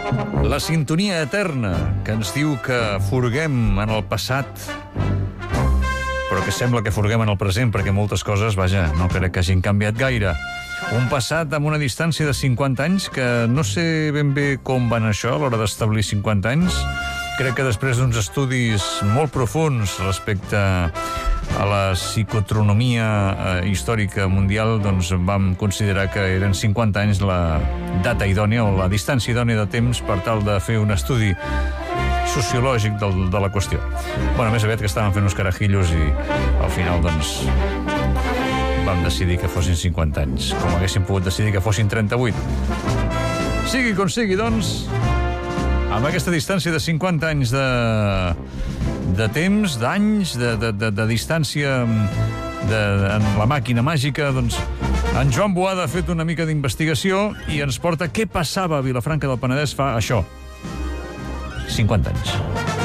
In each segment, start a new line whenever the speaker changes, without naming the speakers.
La sintonia eterna que ens diu que furguem en el passat, però que sembla que furguem en el present, perquè moltes coses, vaja, no crec que hagin canviat gaire. Un passat amb una distància de 50 anys que no sé ben bé com van això a l'hora d'establir 50 anys. Crec que després d'uns estudis molt profuns respecte a la psicotronomia històrica mundial, doncs vam considerar que eren 50 anys la data idònia o la distància idònia de temps per tal de fer un estudi sociològic de la qüestió. Bueno, més aviat que estàvem fent uns carajillos i al final, doncs, vam decidir que fossin 50 anys, com haguéssim pogut decidir que fossin 38. Sigui com sigui, doncs, amb aquesta distància de 50 anys de temps, d'anys, de distància en la màquina màgica, doncs, en Joan Boada ha fet una mica d'investigació i ens porta què passava a Vilafranca del Penedès fa això, 50 anys.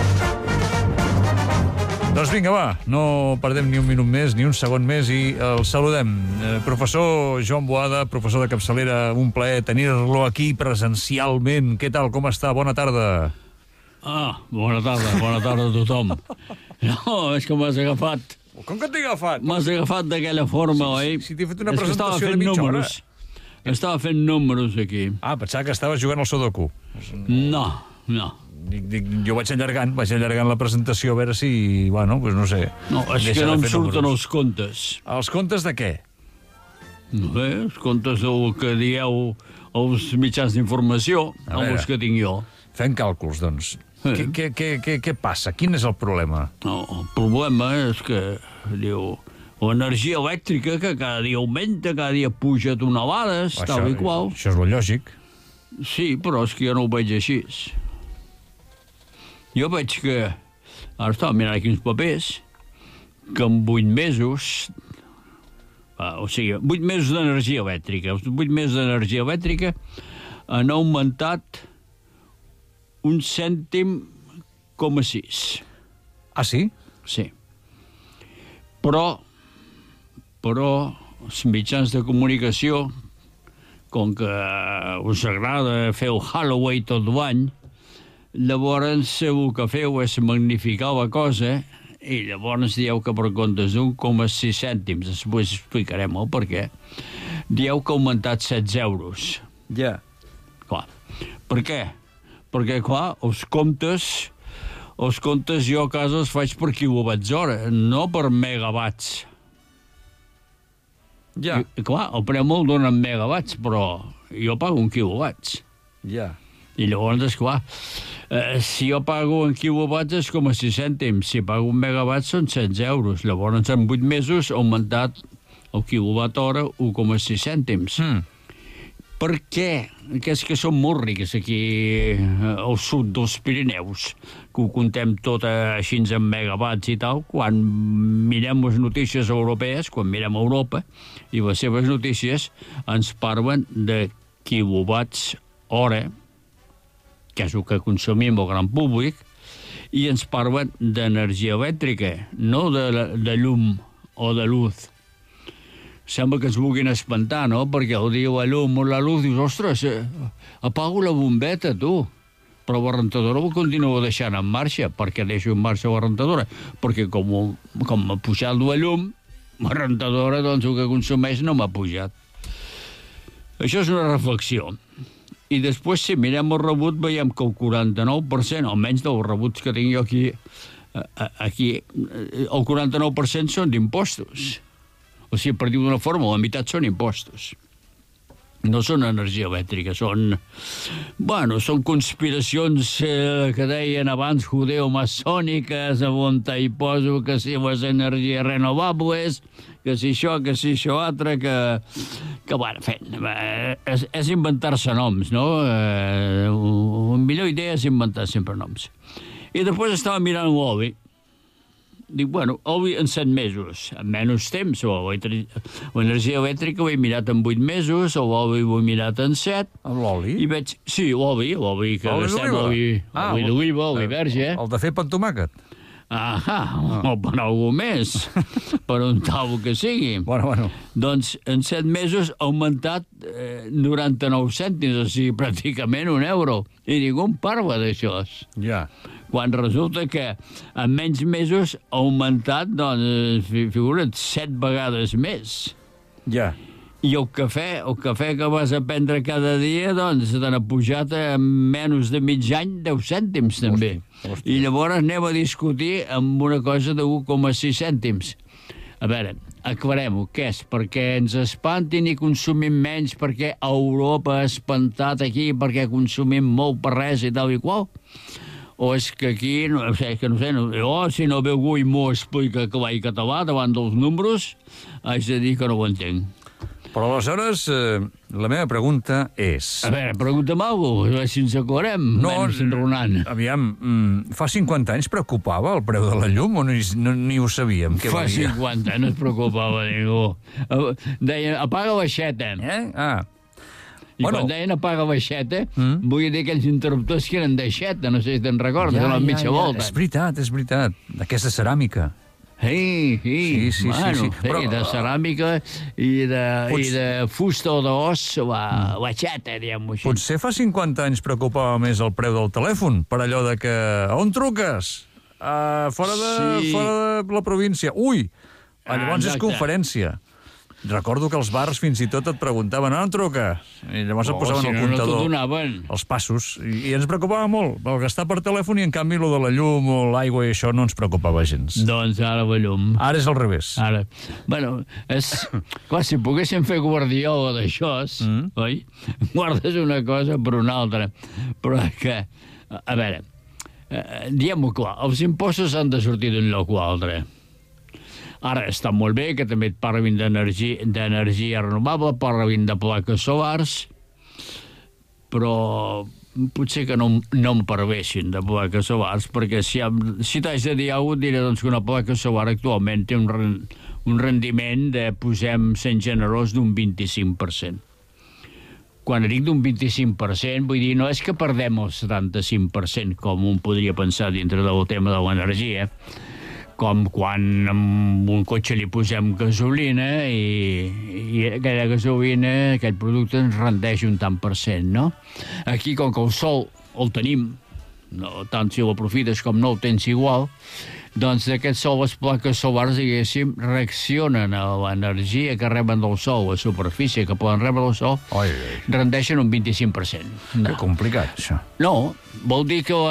Doncs vinga, va, no perdem ni un minut més, ni un segon més i el saludem. Professor Joan Boada, professor de capçalera, un plaer tenir-lo aquí presencialment. Què tal, com està? Bona tarda.
Bona tarda a tothom. No, és que m'has agafat.
Com que t'he agafat?
M'has agafat d'aquella forma, oi?
Si t'he fet una presentació de mitja hora.
Estava fent números aquí.
Pensava que estaves jugant al Sudoku.
No.
Jo vaig allargant la presentació a veure si, bueno, doncs no sé.
No, és que no em surten els comptes.
Els comptes de què?
No sé, els comptes del que dieu els mitjans d'informació, els que tinc jo.
Fem càlculs, doncs. Què passa? Quin és el problema?
No, el problema és que, diu, l'energia elèctrica que cada dia augmenta, cada dia puja tonelades, tal i qual.
Això és lo lògic.
Sí, però és que jo no ho veig així. Jo veig que, ara estava mirant aquí uns papers, que en 8 mesos, o sigui, 8 mesos d'energia elèctrica, 8 mesos d'energia elèctrica han augmentat 1,6 cèntims.
Ah, sí?
Sí. Però els mitjans de comunicació, com que us agrada fer el Halloween tot l'any, llavors el que feu és magnificar la cosa i llavors dieu que per comptes d'1,6 cèntims, després explicarem el per què, dieu que ha augmentat 16 euros.
Ja.
Clar. Per què? Perquè, clar, els comptes jo a casa els faig per quilowatts hora, no per megawatts.
Ja.
I, clar, el preu me'l donen megawatts, però jo pago en quilowatts.
Ja.
I llavors, esclar, si jo pago en quilowatts és com a 6 cèntims, si pago en megawatts són 16 euros. Llavors, en 8 mesos ha augmentat el quilowatt hora 1,6 cèntims. Per què? Que és que som molt rics aquí al sud dels Pirineus, que ho contem tot així en megawatts i tal. Quan mirem les notícies europees, quan mirem Europa, i les seves notícies ens parlen de quilowatts hora, que és el que consumim el gran públic, i ens parlen d'energia elèctrica, no de llum o de luz. Sembla que ens vulguin espantar, no? Perquè el diu la llum o la luz, dius, ostres, apago la bombeta, tu. Però la rentadora ho continuo deixant en marxa. Per què deixo en marxa la rentadora? Perquè com m'ha pujat la llum, la rentadora, doncs, el que consumeix no m'ha pujat. Això és una reflexió. I després, si mirem el rebut, veiem que el 49%, almenys dels rebuts que tinc jo aquí, el 49% són d'impostos. O sigui, per dir d'una forma, la meitat són impostos. No són energia elèctrica, són conspiracions que deien abans judeo-maçòniques, on hi poso que si les energies renovables, que si això altre, que bueno, és inventar-se noms, no? La millor idea és inventar sempre noms. I després estava mirant l'oli. Dic, bueno, oli en 7 mesos, en menys temps, l'energia elèctrica ho he mirat en 8 mesos, l'oli ho he mirat en 7.
L'oli?
I veig, sí, l'oli que gastem, oli d'oliva, oli verge.
El de fer pa amb tomàquet?
o per algú més, per un tal que sigui.
Bueno.
Doncs en 7 mesos ha augmentat 99 cèntims, o sigui, pràcticament €1. I ningú en parla d'això.
Ja.
Quan resulta que en menys mesos ha augmentat, doncs, figura't, 7 vegades més.
Ja.
I el cafè que vas a prendre cada dia, doncs, te n'ha pujat en menys de mig any 10 cèntims, també.
Hòstia.
I llavors anem a discutir amb una cosa de 1,6 cèntims. A veure, aclarem-ho, què és? Perquè ens espantin i consumim menys, perquè Europa ha espantat aquí, perquè consumim molt per res i tal i qual? O és que aquí, si no ve algú i m'ho explica clar i català davant dels números, haig de dir que no ho entenc.
Però aleshores, la meva pregunta és...
A veure, pregunta'm alguna cosa, si ens aclarem, menys enronant.
Aviam, fa 50 anys preocupava el preu de la llum o ni ho sabíem?
Fa 50 anys no es preocupava ningú. Deien, apaga l'aixeta. I quan deien apaga l'aixeta, vull dir aquells interruptors que eren d'aixeta, no sé si te'n recordes, de mitja volta.
És veritat, d'aquesta ceràmica.
Sí,
Però,
de ceràmica i de fusta o d'os, l'aixeta, diguem-ho així.
Potser fa 50 anys preocupava més el preu del telèfon, per allò de que... On truques? Fora de la província. Ui! Llavors és conferència. Recordo que els bars fins i tot et preguntaven on truca? I llavors et posaven el comptador, els passos, i ens preocupava molt el gastar per telèfon, i en canvi lo de la llum o l'aigua i això no ens preocupava gens.
Doncs ara la llum.
Ara és al revés.
Ara. Bueno, clar, si poguéssim fer guardiola d'això, oi? Guardes una cosa per una altra. Però que, a veure, diguem-ho clar, els impostos han de sortir d'un lloc o altre. Ara està molt bé que també et parlin d'energia renovable, parlin de plaques solars, però potser que no em parlessin de plaques solars, perquè si t'haig de dir alguna cosa, diré doncs, que una placa solar actualment té un rendiment de, posem sent generós, d'un 25%. Quan dic d'un 25%, vull dir, no és que perdem el 75%, com un podria pensar dintre del tema de l'energia, com quan a un cotxe li posem gasolina i aquella gasolina, aquell producte ens rendeix un tant per cent, no? Aquí, com que el sol el tenim, no, tant si l'aprofites com no el tens igual, doncs d'aquest sol les plaques solars, diguéssim, reaccionen a l'energia que reben del sol, a la superfície que poden rebre del sol, rendeixen un 25%.
Que complicat, això.
No, vol dir que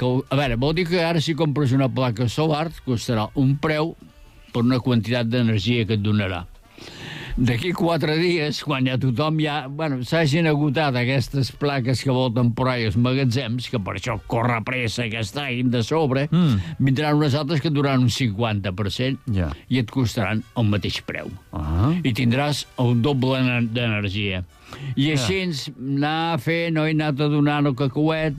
ara si compres una placa solar costarà un preu per una quantitat d'energia que et donarà. D'aquí 4 dies, quan ja tothom s'hagin agotat aquestes plaques que volten por ahí als magatzems, que per això corre pressa que es traguin de sobre, vindran unes altres que et duraran un 50% i et costaran el mateix preu. I tindràs el doble d'energia. I així anar fent, he anat a donar el cacauet,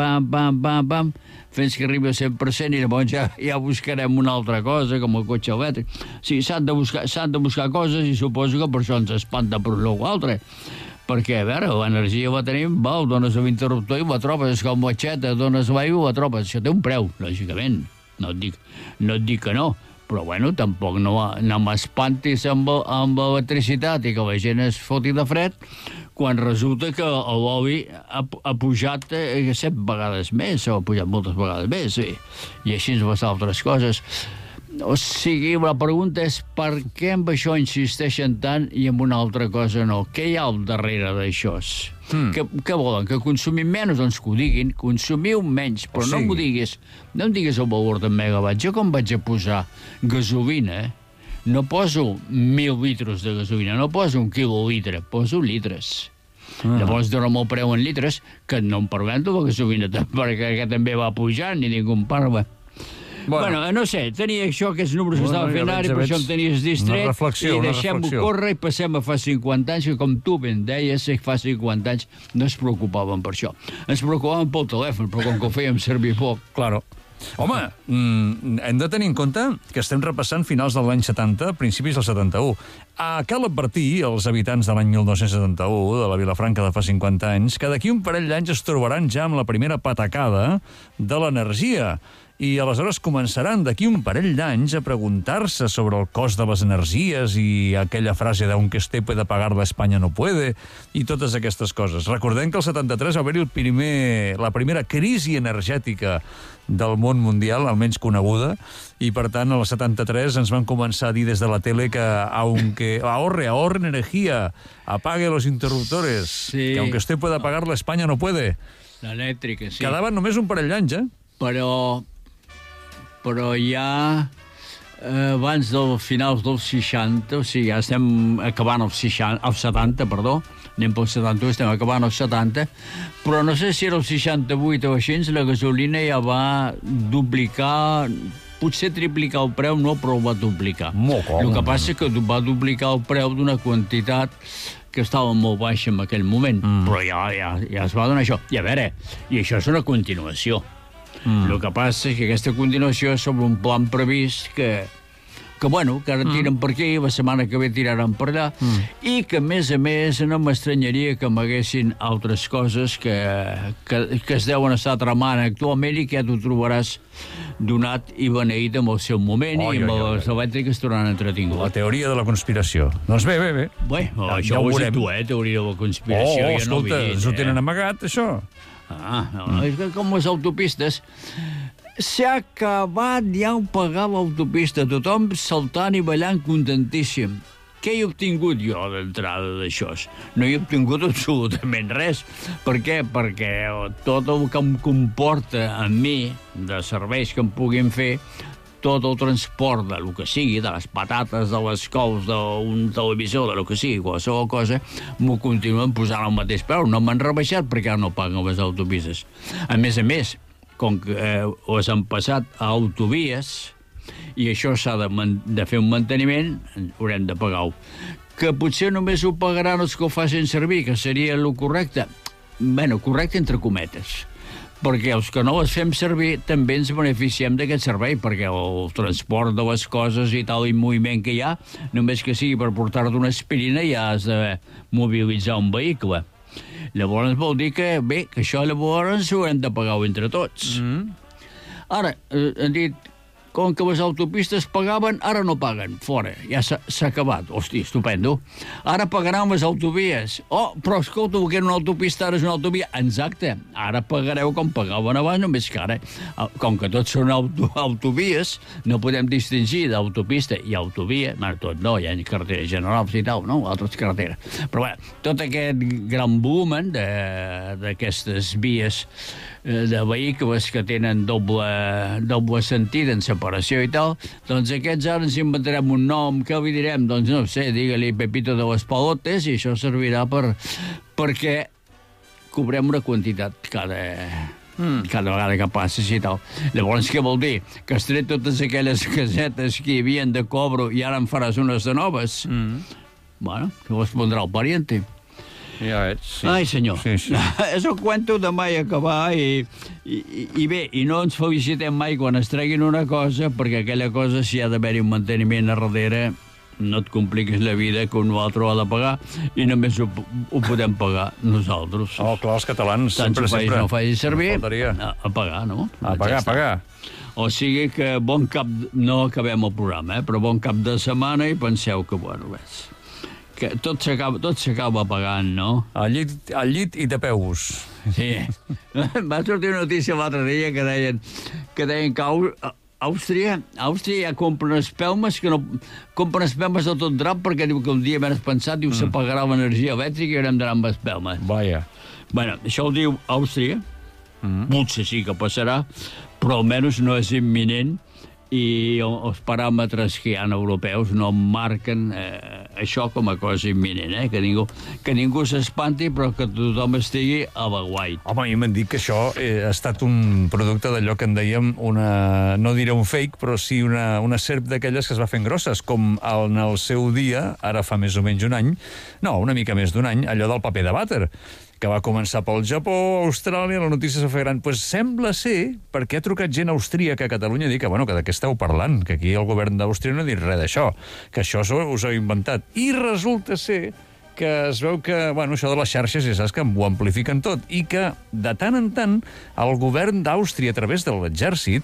pam, fins que arribi al 100%, i llavors ja buscarem una altra cosa, com el cotxe elèctric. Sí, s'han de buscar coses, i suposo que per això ens espanta per un lloc o altre. Perquè, a veure, l'energia la tenim, dones l'interruptor i la trobes, és com l'aixeta, dones l'aigua i la trobes. Això té un preu, lògicament. No et dic que no. Però, bueno, tampoc no m'espantis amb l'electricitat i que la gent es foti de fred quan resulta que l'oli ha pujat 7 vegades més, o ha pujat moltes vegades més, i així les altres coses. O sigui, la pregunta és per què amb això insisteixen tant i amb una altra cosa no? Què hi ha al darrere d'això? Què volen? Que consumim menys? Doncs que ho diguin. Consumiu menys, però no m'ho diguis. No em diguis el valor de megawatt. Jo com vaig a posar gasolina, no poso 1.000 litres de gasolina, no poso 1 quilolitre, poso litres. Llavors dona'm el preu en litres, que no em parlem de la gasolina, perquè també va pujant i ningú en parla. Bueno, no sé, tenia això, aquests números que estava fent ara, i per això em tenies distret, i deixem-ho córrer i passem a fa 50 anys, que com tu ben deies, fa 50 anys no es preocupaven per això. Ens preocupaven pel telèfon, però com que ho fèiem servir poc.
Claro. Home, hem de tenir en compte que estem repassant finals de l'any 70, principis del 71. Cal advertir als habitants de l'any 1971, de la Vilafranca de fa 50 anys, que d'aquí un parell d'anys es trobaran ja amb la primera patacada de l'energia. i aleshores començaran d'aquí un parell d'anys a preguntar-se sobre el cost de les energies i aquella frase d'aunque esté puede pagar-la España no puede i totes aquestes coses. Recordem que el 73 va haver-hi la primera crisi energètica del món mundial, almenys coneguda, i per tant al 73 ens van començar a dir des de la tele que aunque ahorre energía, apague los interruptores,
sí,
que aunque usted pueda pagar-la España no puede.
L'elèctrica, sí.
Quedaven només un parell d'anys,
Però ja abans dels finals dels 60, o sigui, ja estem acabant els 70, perdó, anem pel 71, estem acabant els 70, però no sé si era el 68 o així, la gasolina ja va duplicar, potser triplicar el preu, no, però el va duplicar. El que passa és que va duplicar el preu d'una quantitat que estava molt baixa en aquell moment, però ja es va donar això. I a veure, i això és una continuació. El que passa és que aquesta continuació és sobre un plan previst que ara tiren per aquí, la setmana que ve tiraran per allà, i que, a més, no m'estranyaria que m'haguessin altres coses que es deuen estar tramant actualment i que ja t'ho trobaràs donat i beneït amb el seu moment i amb les elèctriques t'hauran entretingut.
La teoria de la conspiració. Doncs bé.
Bé, això ho has dit tu, teoria de la conspiració.
Escolta, ens ho tenen amagat, això.
És que com les autopistes s'ha acabat ja de pagar l'autopista, tothom saltant i ballant contentíssim. Què he obtingut jo d'entrada d'això? No he obtingut absolutament res. Per què? Perquè tot el que em comporta a mi, de serveis que em puguin fer, tot el transport de lo que sigui, de les patates, de les cols, d'un televisor, de lo que sigui, qualsevol cosa, m'ho continuen posant al mateix preu. No m'han rebaixat perquè no paguen les autopistes. A més, com que les han passat a autovies, i això s'ha de fer un manteniment, haurem de pagar-ho. Que potser només ho pagaran els que ho facin servir, que seria el correcte. Correcte entre cometes. Perquè els que no les fem servir també ens beneficiem d'aquest servei, perquè el transport de les coses i tal, i moviment que hi ha, només que sigui per portar-te una aspirina ja has de mobilitzar un vehicle. Llavors vol dir que, que això llavors ho hem de pagar entre tots. Ara, han dit, com que les autopistes pagaven, ara no paguen, fora, ja s'ha acabat. Hosti, estupendo. Ara pagaran les autovies. Però escolta, que era una autopista, ara és una autovia. Exacte, ara pagareu com pagaven abans, només que ara, com que tots són autovies, no podem distingir d'autopista i autovia, tot no, hi ha carreteres generals i tal, no? Altres carreteres. Però tot aquest gran volumen d'aquestes vies de vehicles que tenen doble sentit en separació i tal, doncs aquests ara ens inventarem un nom, què li direm? Doncs no sé, digue-li Pepito de les Palotes i això servirà perquè cobrem una quantitat cada vegada que passes i tal. Llavors, què vol dir? Que has tret totes aquelles casetes que hi havia de cobro i ara en faràs unes de noves? Bueno, que les pondrà el pariente.
Ja veig, sí.
Ai, senyor.
Sí.
És el cuento de mai acabar i bé, i no ens felicitem mai quan es treguin una cosa, perquè aquella cosa, si ha d'haver-hi un manteniment a darrere, no et compliquis la vida que un altre ho ha de pagar i només ho podem pagar nosaltres.
Clar, els catalans
sempre. No ho faci servir, a pagar, no?
A pagar.
O sigui que no acabem el programa, però bon cap de setmana i penseu que, ves, que tot s'acaba pagant, no?
Al llit i de peus.
Sí. Va sortir una notícia l'altre dia que deien que Àustria ja compren espelmes de tot drap perquè diu que un dia ben pensat, diu s'apagarà l'energia elèctrica i haurem d'anar amb espelmes.
Vaja.
Bueno, això ho diu Àustria, potser sí que passarà, però almenys no és imminent i els paràmetres que hi ha europeus no marquen això com a cosa imminent, que ningú s'espanti, però que tothom estigui a l'aguait.
Home, a mi m'han dit que això ha estat un producte d'allò que en dèiem no diré un fake, però sí una serp d'aquelles que es va fent grosses, com en el seu dia, ara fa més o menys un any, una mica més d'un any, allò del paper de vàter, que va començar pel Japó, Austràlia, la notícia s'ha fet gran. Pues sembla ser, perquè ha trucat gent austríaca a Catalunya a dir que de què esteu parlant, que aquí el govern d'Àustria no ha dit res d'això, que això us heu inventat. I resulta ser que es veu que, això de les xarxes, ja saps que ho amplifiquen tot, i que, de tant en tant, el govern d'Àustria, a través de l'exèrcit,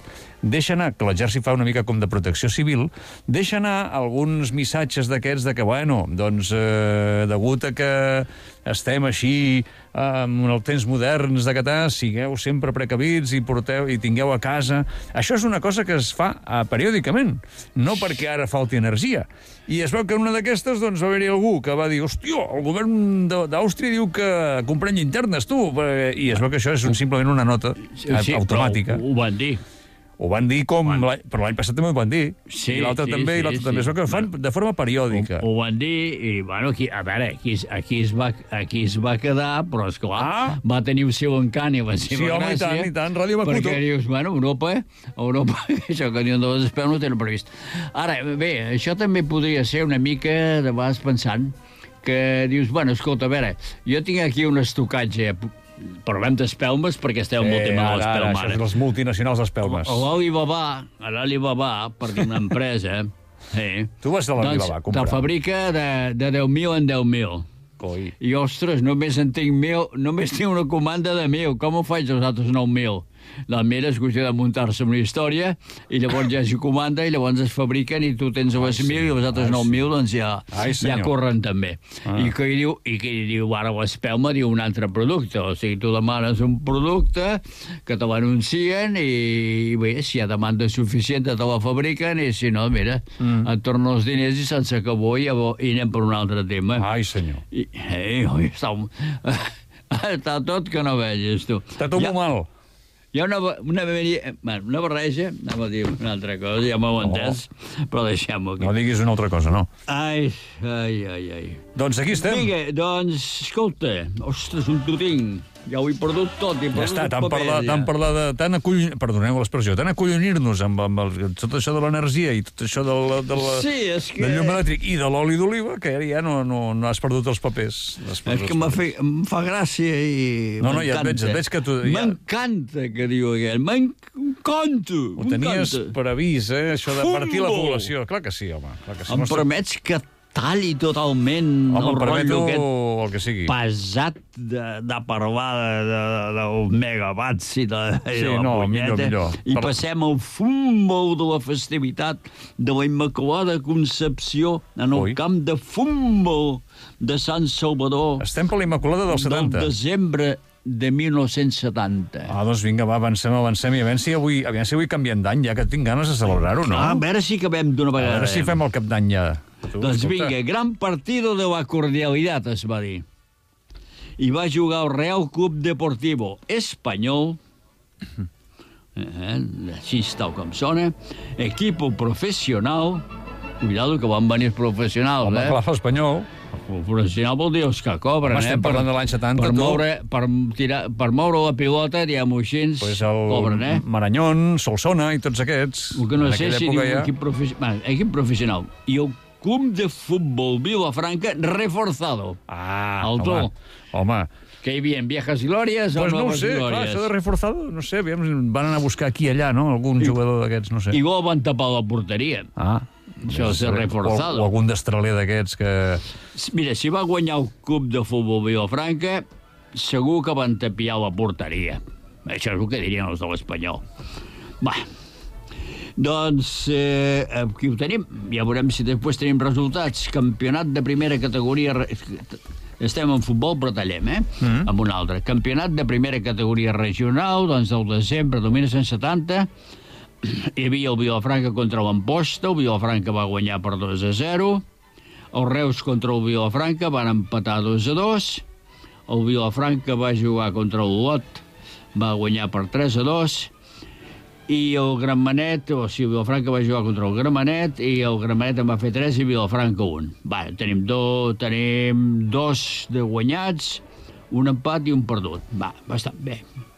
deixa anar, que l'exèrcit fa una mica com de protecció civil, deixa anar alguns missatges d'aquests de que, bueno, doncs, degut a que estem així en els temps moderns de Qatar, sigueu sempre precavits i tingueu a casa. Això és una cosa que es fa periòdicament, no perquè ara falti energia. I es veu que en una d'aquestes doncs, va haver-hi algú que va dir, hòstia, el govern d'Àustria diu que comprem llinternes, tu. I es veu que això és simplement una nota automàtica.
Ho van dir.
Ho van dir però l'any passat també ho van dir.
Sí,
I l'altre també, i l'altre també. És que ho fan de forma periòdica.
Ho van dir, i bueno, aquí es va quedar, però esclar, va tenir el seu encant i la seva gràcia.
Sí, home, i tant, Ràdio Makuto.
Perquè dius, bueno, Europa, això que diuen de les espeu no tenen previst. Ara, bé, això també podria ser una mica de vegades pensant que dius, bueno, escolta, a veure, jo tinc aquí un estocatge. Parlem d'espelmes perquè esteu molt tema de l'espelma.
Això són els multinacionals d'espelmes.
L'Alibaba, perquè una empresa...
Tu vas a l'Alibaba a comprar.
Te'l fabrica de 10.000 en 10.000.
Coi.
I, ostres, només en tinc 1.000, només tinc una comanda de 1.000. Com ho faig els altres 9.000? La mera és qüestió de muntar-se una història i llavors ja s'hi comanda i llavors es fabriquen i tu tens les 1.000 i les altres 9.000 doncs ja corren també. I què diu ara l'espelma? Diu un altre producte. O sigui, tu demanes un producte que te l'anuncien i bé, si hi ha demanda suficient te la fabriquen i si no, mira, et tornen els diners i se'ns acabó i anem per un altre tema.
Ai, senyor.
Està tot que no vegis, tu.
Està tot molt mal.
Hi ha una barreja, anava a dir una altra cosa, ja m'ho entès, però deixem-ho aquí.
No diguis una altra cosa, no.
Ai.
Doncs aquí estem.
Vinga, doncs, escolta, ostres, un tuting. Ja ho he perdut tot. Ja
està, tant perdoneu l'expressió, tant acollonir-nos amb tot això de l'energia i tot això del llum elèctric i de l'oli d'oliva, que ja no has perdut els papers.
És que em fa gràcia i
no, ja et veig que tu...
M'encanta, que diu aquell. M'encanta.
Ho tenies per avís, això de partir la població. Clar que sí, home.
Em permets que talli totalment el rotllo
el que sigui
pesat de parlar dels megawatts i de la punyeta
millor.
I passem al futbol de la festivitat de la Immaculada Concepció en el camp de futbol de Sant Salvador.
Estem per la Immaculada del 70.
Del desembre de 1970.
Doncs vinga, va, avancem, i aviam si avui canviem d'any, ja que tinc ganes de celebrar-ho, no?
A veure si acabem d'una vegada.
A veure si fem el cap d'any ja.
Doncs vinga, gran partido de la cordialitat, es va dir. I va jugar el Real Club Deportivo Espanyol, així tal com sona, equipo professional, cuidado que van venir professionals,
Home, clar, l'Espanyol.
Professional vol dir els que cobren,
estem parlant de l'any 70,
per moure la pilota, diguem-ho així, cobren,
Marañón, Solsona i tots aquests.
El que no sé si diu equip professional. I el Club de Futbol Vilafranca reforzado.
Home.
Que hi havia viejas glòries o noves glòries?
No ho sé, clar, això de reforzado, no sé, van anar a buscar aquí i allà, no?, algun jugador d'aquests, no sé.
Igual van tapar la porteria. Això és reforzado.
O algun destraler d'aquests que...
Mira, si va guanyar el Club de Futbol Vilafranca, segur que van tapiar la porteria. Això és el que dirien els de l'Espanyol. Va, doncs aquí ho tenim. Ja veurem si després tenim resultats. Campionat de primera categoria... Estem en futbol, però tallem, amb un altre. Campionat de primera categoria regional, doncs del desembre de 1970. Hi havia el Vilafranca contra l'Amposta. El Vilafranca va guanyar per 2-0. El Reus contra el Vilafranca van empatar 2-2. El Vilafranca va jugar contra el Lot, va guanyar per 3-2. I el Gramenet, o sigui, el Vilafranca va jugar contra el Gramenet i el Gramenet en va fer 3 i Vilafranca 1. Va, tenim dos de guanyats, un empat i un perdut. Va, bastant bé.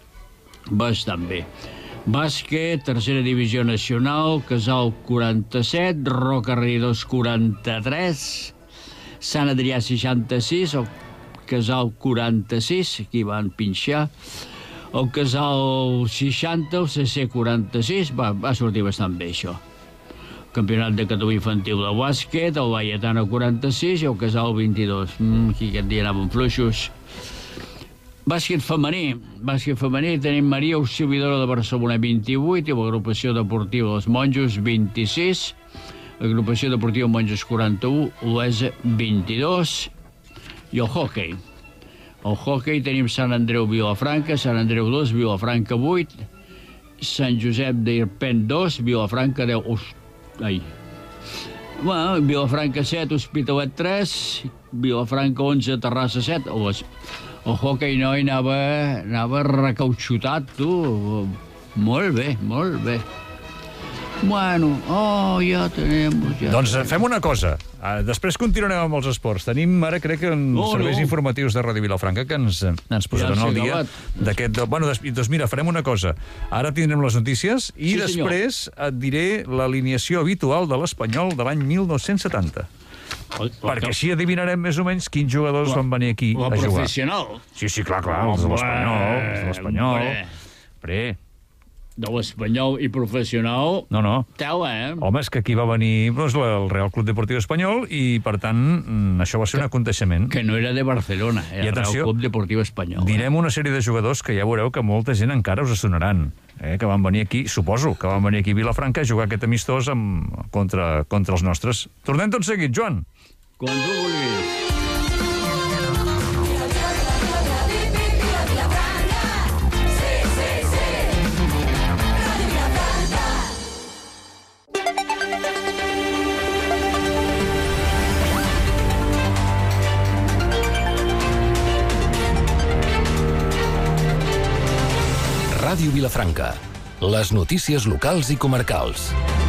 Bàsquet, tercera divisió nacional, Casal 47, Rocaridós 43, Sant Adrià 66, el Casal 46, aquí van pinxar, el Casal 60, el CC 46, va sortir bastant bé, això. Campionat de Catalunya Infantil de Bàsquet, el Laietana 46 i el Casal 22. Aquí aquest dia anaven fluixos. Bàsquet femení tenim Maria Auxiliadora de Barcelona 28 i l'agrupació deportiva dels Monjos 26, agrupació deportiva Monjos 41, Olesa 22 i el hoquei. El hoquei tenim Sant Andreu Vilafranca, Sant Andreu 2, Vilafranca 8, Sant Josep d'Irpent 2, Vilafranca 10... Bueno, Vilafranca 7, Hospitalet 3, Vilafranca 11, Terrassa 7. El hoquei noi anava recautxutat, tu. Molt bé, molt bé. Bueno, ja tenim...
Doncs fem una cosa. Després continuarem amb els esports. Tenim ara, crec que, serveis informatius de Ràdio Vilafranca que ens posaran al dia d'aquest... Bueno, doncs mira, farem una cosa. Ara tindrem les notícies i després et diré l'alineació habitual de l'Espanyol de l'any 1970. Perquè així adivinarem més o menys quins jugadors van venir aquí a jugar.
La professional?
Sí, clar, els de l'Espanyol.
De l'Espanyol i professional...
No.
Tela,
Home, és que aquí va venir el Real Club Deportiu Espanyol i, per tant, això va ser un aconteixement.
Que no era de Barcelona, era el Real Club Deportiu Espanyol.
Direm una sèrie de jugadors que ja veureu que molta gent encara us sonaran, que van venir aquí, suposo, que van venir aquí a Vilafranca a jugar aquest amistós contra els nostres. Tornem tot seguit, Joan.
Quan tu vulguis.
Ràdio Vilafranca. Les notícies locals i comarcals.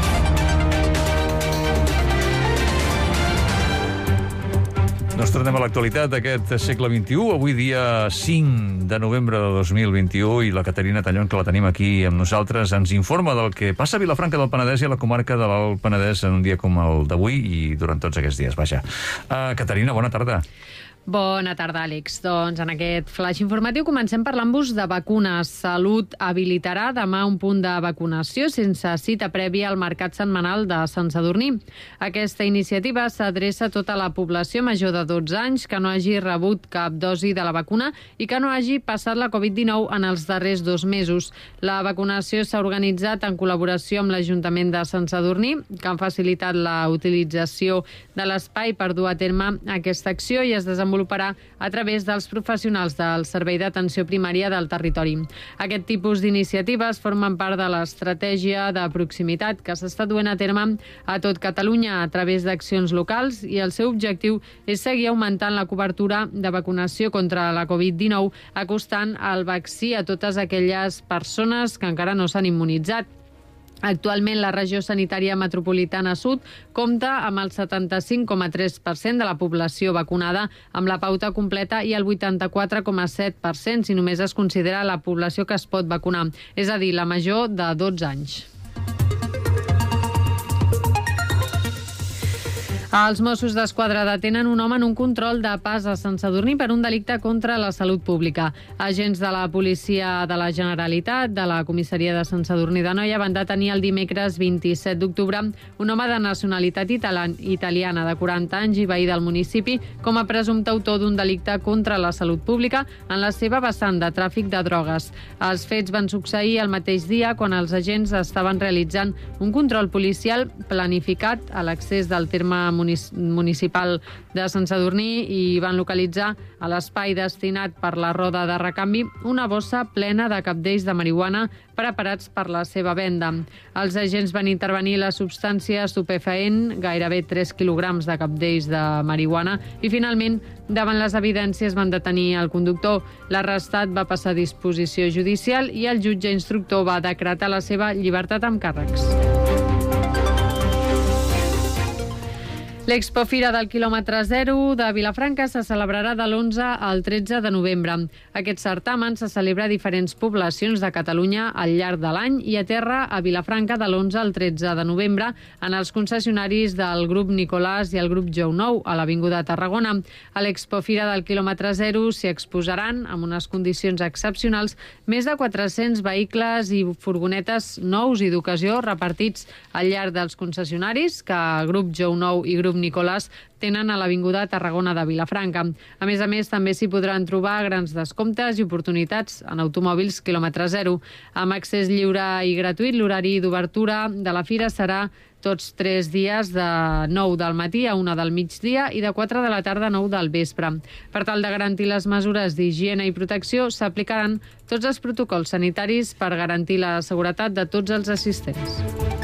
Doncs tornem a l'actualitat d'aquest segle XXI, avui dia 5 de novembre de 2021, i la Caterina Tallón, que la tenim aquí amb nosaltres, ens informa del que passa a Vilafranca del Penedès i a la comarca de l'Alt Penedès en un dia com el d'avui i durant tots aquests dies. Vaja. Caterina, bona tarda.
Bona tarda, Àlex. Doncs en aquest flash informatiu comencem parlant-vos de vacunes. Salut habilitarà demà un punt de vacunació sense cita prèvia al mercat setmanal de Sant Sadurní. Aquesta iniciativa s'adreça a tota la població major de 12 anys que no hagi rebut cap dosi de la vacuna i que no hagi passat la Covid-19 en els darrers 2 mesos. La vacunació s'ha organitzat en col·laboració amb l'Ajuntament de Sant Sadurní, que han facilitat la utilització de l'espai per dur a terme aquesta acció i es desenvoluparà a través dels professionals del Servei d'Atenció Primària del territori. Aquest tipus d'iniciatives formen part de l'estratègia de proximitat que s'està duent a terme a tot Catalunya a través d'accions locals i el seu objectiu és seguir augmentant la cobertura de vacunació contra la Covid-19, acostant el vaccí a totes aquelles persones que encara no s'han immunitzat. Actualment, la regió sanitària metropolitana sud compta amb el 75,3% de la població vacunada amb la pauta completa i el 84,7% si només es considera la població que es pot vacunar, és a dir, la major de 12 anys. Els Mossos d'Esquadra detenen un home en un control de pas a Sant Sadurní per un delicte contra la salut pública. Agents de la Policia de la Generalitat, de la Comissaria de Sant Sadurní d'Anoia, van detenir el dimecres 27 d'octubre un home de nacionalitat italiana de 40 anys i veí del municipi com a presumpte autor d'un delicte contra la salut pública en la seva vessant de tràfic de drogues. Els fets van succeir el mateix dia quan els agents estaven realitzant un control policial planificat a l'accés del terme municipal de Sant Sadurní i van localitzar a l'espai destinat per la roda de recanvi una bossa plena de capdells de marihuana preparats per la seva venda. Els agents van intervenir la substància estupefaent, gairebé 3 quilograms de capdells de marihuana, i finalment, davant les evidències, van detenir el conductor. L'arrestat va passar a disposició judicial i el jutge instructor va decretar la seva llibertat amb càrrecs. L'Expo Fira del quilòmetre zero de Vilafranca se celebrarà de l'11 al 13 de novembre. Aquest certamen se celebra a diferents poblacions de Catalunya al llarg de l'any i aterra a Vilafranca de l'11 al 13 de novembre en els concessionaris del grup Nicolàs i el grup Jou9 a l'Avinguda Tarragona. A l'Expo Fira del quilòmetre zero s'hi exposaran, amb unes condicions excepcionals, més de 400 vehicles i furgonetes nous i d'ocasió repartits al llarg dels concessionaris que grup Jou9 i grup Nicolàs tenen a l'Avinguda Tarragona de Vilafranca. A més, també s'hi podran trobar grans descomptes i oportunitats en automòbils quilòmetre zero. Amb accés lliure i gratuït, l'horari d'obertura de la fira serà tots 3 dies de 9 del matí a 1 del migdia i de 4 de la tarda a 9 del vespre. Per tal de garantir les mesures d'higiene i protecció, s'aplicaran tots els protocols sanitaris per garantir la seguretat de tots els assistents.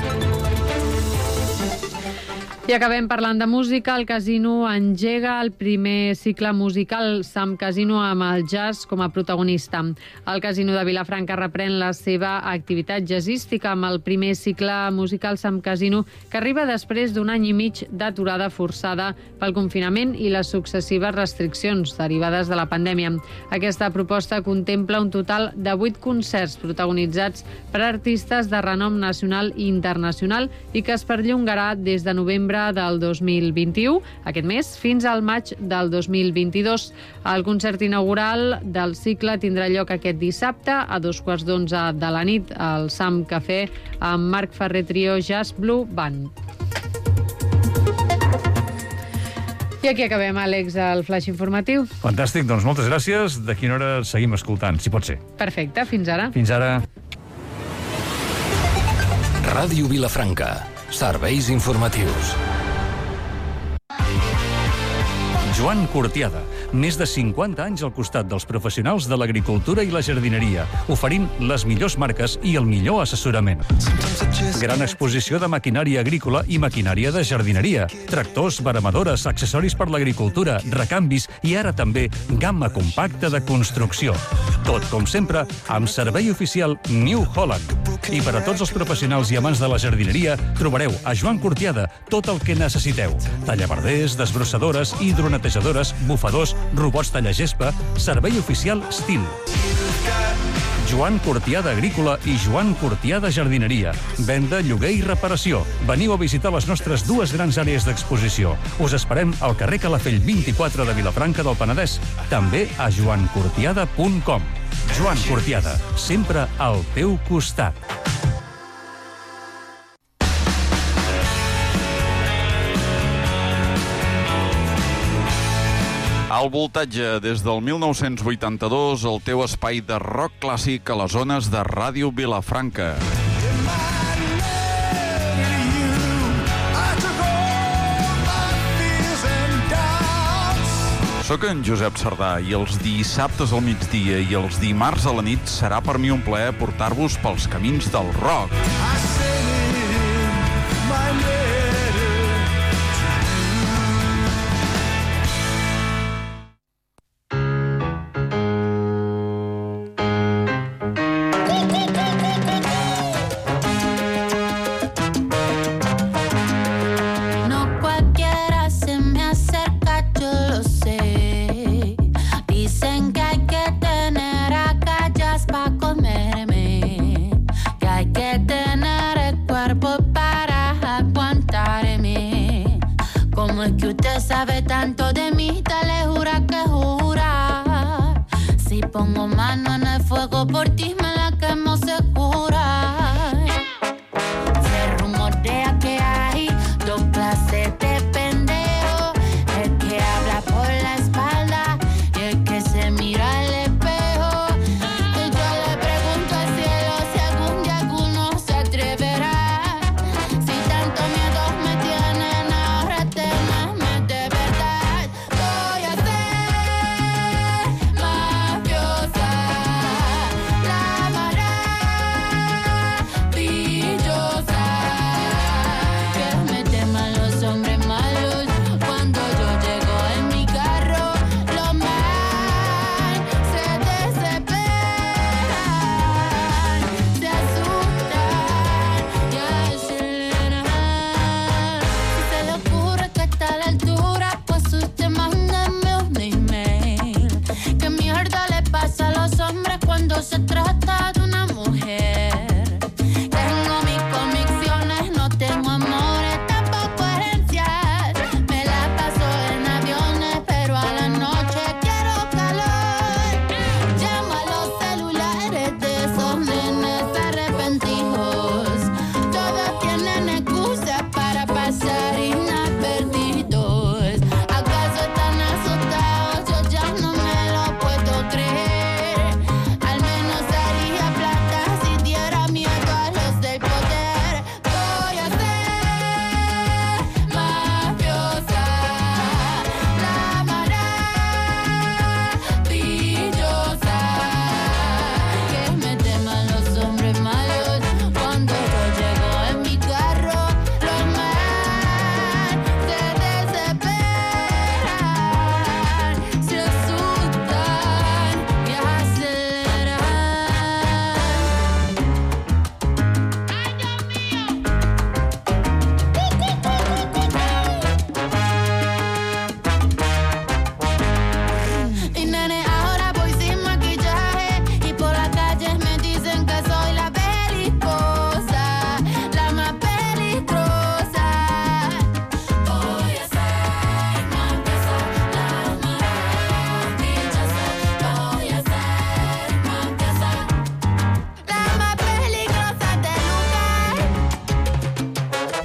I acabem parlant de música. El Casino engega el primer cicle musical Sam Casino amb el jazz com a protagonista. El Casino de Vilafranca reprèn la seva activitat jazzística amb el primer cicle musical Sam Casino, que arriba després d'un any i mig d'aturada forçada pel confinament i les successives restriccions derivades de la pandèmia. Aquesta proposta contempla un total de 8 concerts protagonitzats per artistes de renom nacional i internacional i que es perllongarà des de novembre del 2021, aquest mes, fins al maig del 2022. El concert inaugural del cicle tindrà lloc aquest dissabte a 11:15 de la nit al Sam Café amb Marc Ferrer Trio Jazz Blue Band. I aquí acabem, Àlex, el flash informatiu.
Fantàstic, doncs moltes gràcies. De quina hora seguim escoltant, si pot ser.
Perfecte, fins ara.
Fins ara.
Ràdio Vilafranca. Serveis informatius.
Joan Cortiada, més de 50 anys al costat dels professionals de l'agricultura i la jardineria, oferint les millors marques i el millor assessorament. Gran exposició de maquinària agrícola i maquinària de jardineria, tractors, veremadores, accessoris per l'agricultura, recanvis i ara també gamma compacta de construcció. Tot, com sempre, amb servei oficial New Holland. I per a tots els professionals i amants de la jardineria trobareu a Joan Cortiada tot el que necessiteu. Tallaverders, desbrossadores, hidronetejadores, bufadors, robots tallagespa, servei oficial Stihl. Joan Cortiada Agrícola i Joan Cortiada Jardineria. Venda, lloguer i reparació. Veniu a visitar les nostres dues grans àrees d'exposició. Us esperem al carrer Calafell 24 de Vilafranca del Penedès. També a joancortiada.com. Joan Cortiada, sempre al teu costat.
Al voltatge, des del 1982, el teu espai de rock clàssic a les zones de Ràdio Vilafranca. Soc en Josep Sardà i els dissabtes al migdia i els dimarts a la nit serà per mi un plaer portar-vos pels camins del rock.
Sabe tanto de mí, te le jura que jura. Si pongo mano en el fuego por ti, me la quemo segura. Se rumorea que hay dos clases de pendejo: el que habla por la espalda y el que se mira al espejo. Y yo le pregunto al cielo si algún día alguno se atreverá. Si tanto miedo me tienen, ahora teneme de verdad. Voy a ser mafiosa, la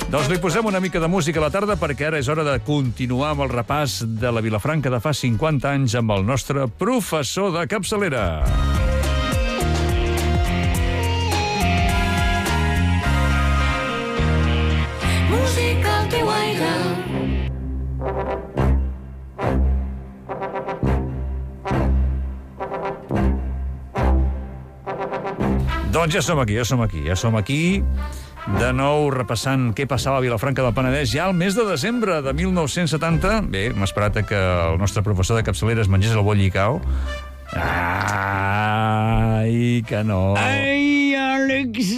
Doncs li posem una mica de música a la tarda perquè ara és hora de continuar amb el repàs de la Vilafranca de fa 50 anys amb el nostre professor de capçalera.
Música al teu aire.
Doncs ja som aquí, de nou repassant què passava a Vilafranca del Penedès ja al mes de desembre de 1970. Bé, hem esperat que el nostre professor de capçalera es mengés el bol llicao. Ai, que no.
Ai, Àlex.